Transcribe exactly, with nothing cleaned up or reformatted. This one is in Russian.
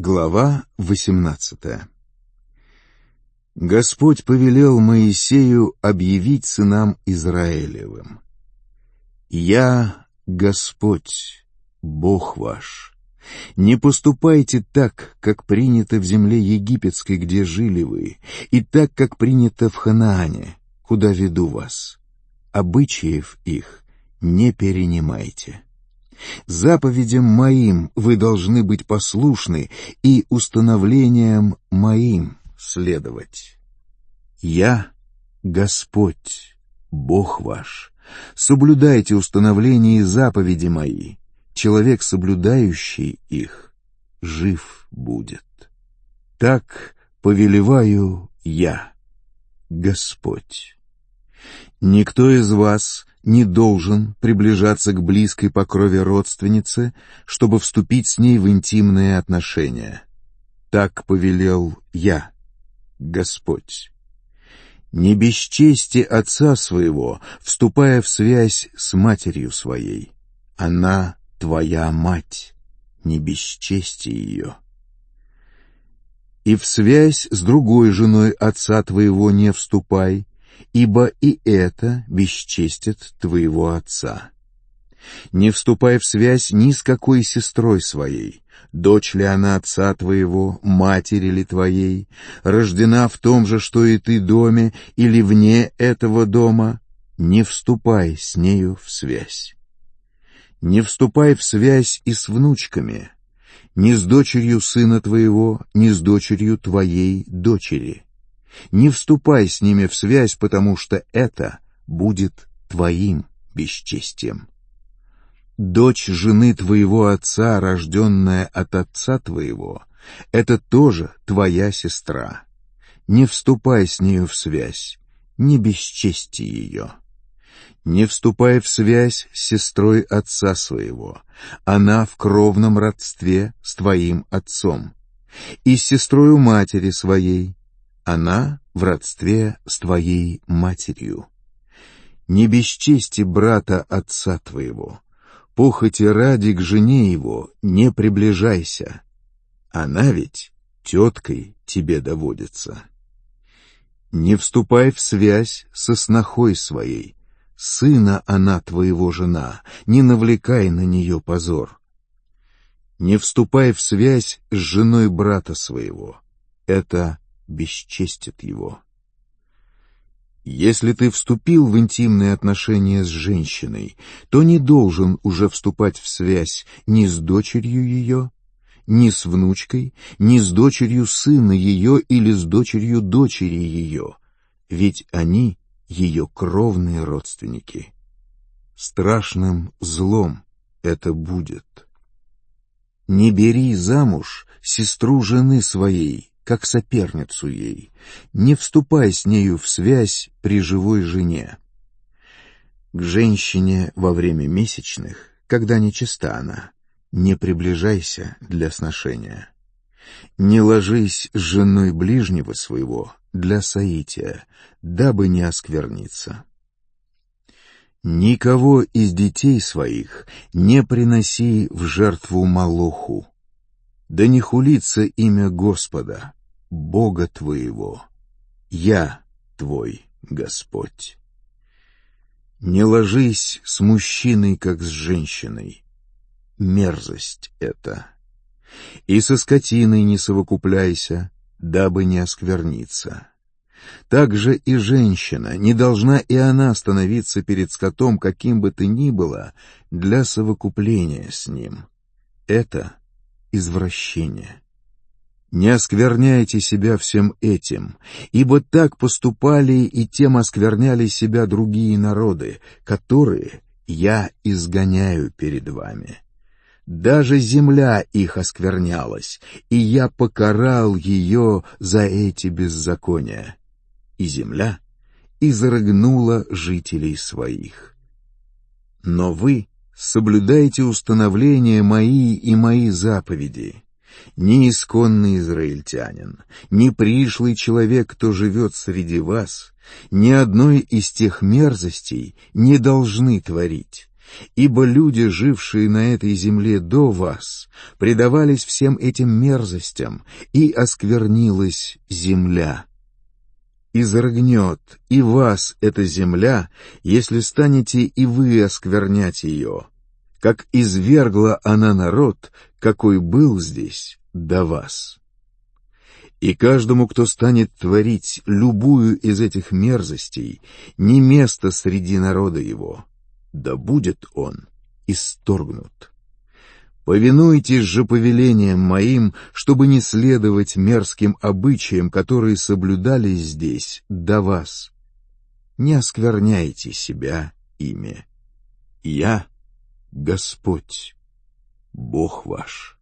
Глава восемнадцатая. Господь повелел Моисею объявить сынам Израилевым: «Я Господь, Бог ваш. Не поступайте так, как принято в земле египетской, где жили вы, и так, как принято в Ханаане, куда веду вас. Обычаев их не перенимайте. Заповедям Моим вы должны быть послушны и установлениям Моим следовать. Я Господь, Бог ваш. Соблюдайте установления и заповеди Мои. Человек, соблюдающий их, жив будет. Так повелеваю Я, Господь. Никто из вас не должен приближаться к близкой по крови родственнице, чтобы вступить с ней в интимные отношения. Так повелел Я, Господь. Не бесчести отца своего, вступая в связь с матерью своей. Она твоя мать, не бесчести ее. И в связь с другой женой отца твоего не вступай, ибо и это бесчестит твоего отца. Не вступай в связь ни с какой сестрой своей, дочь ли она отца твоего, матери ли твоей, рождена в том же, что и ты, доме, или вне этого дома, не вступай с нею в связь. Не вступай в связь и с внучками, ни с дочерью сына твоего, ни с дочерью твоей дочери. Не вступай с ними в связь, потому что это будет твоим бесчестием. Дочь жены твоего отца, рожденная от отца твоего, это тоже твоя сестра. Не вступай с нею в связь, не бесчести ее. Не вступай в связь с сестрой отца своего, она в кровном родстве с твоим отцом, и с сестрою матери своей, она в родстве с твоей матерью. Не бесчести брата отца твоего, похоти ради к жене его не приближайся, она ведь теткой тебе доводится. Не вступай в связь со снохой своей, сына она твоего жена, не навлекай на нее позор. Не вступай в связь с женой брата своего, это бесчестит его. Если ты вступил в интимные отношения с женщиной, то не должен уже вступать в связь ни с дочерью ее, ни с внучкой, ни с дочерью сына ее или с дочерью дочери ее, ведь они ее кровные родственники. Страшным злом это будет. Не бери замуж сестру жены своей, как соперницу ей, не вступай с нею в связь при живой жене. К женщине во время месячных, когда нечиста она, не приближайся для сношения. Не ложись с женой ближнего своего для соития, дабы не оскверниться. Никого из детей своих не приноси в жертву Молоху. Да не хулится имя Господа, Бога твоего. Я твой Господь. Не ложись с мужчиной, как с женщиной. Мерзость это. И со скотиной не совокупляйся, дабы не оскверниться. Также и женщина, не должна и она становиться перед скотом, каким бы то ни было, для совокупления с ним. Это извращение. Не оскверняйте себя всем этим, ибо так поступали и тем оскверняли себя другие народы, которые я изгоняю перед вами. Даже земля их осквернялась, и я покарал ее за эти беззакония. И земля изрыгнула жителей своих. Но вы соблюдайте установления Мои и Мои заповеди. Ни исконный израильтянин, ни пришлый человек, кто живет среди вас, ни одной из тех мерзостей не должны творить, ибо люди, жившие на этой земле до вас, предавались всем этим мерзостям, и осквернилась земля. Изрыгнет и вас эта земля, если станете и вы осквернять ее, как извергла она народ, какой был здесь до вас. И каждому, кто станет творить любую из этих мерзостей, не место среди народа его, да будет он исторгнут. Повинуйтесь же повелениям моим, чтобы не следовать мерзким обычаям, которые соблюдались здесь до вас. Не оскверняйте себя ими. Я Господь, Бог ваш.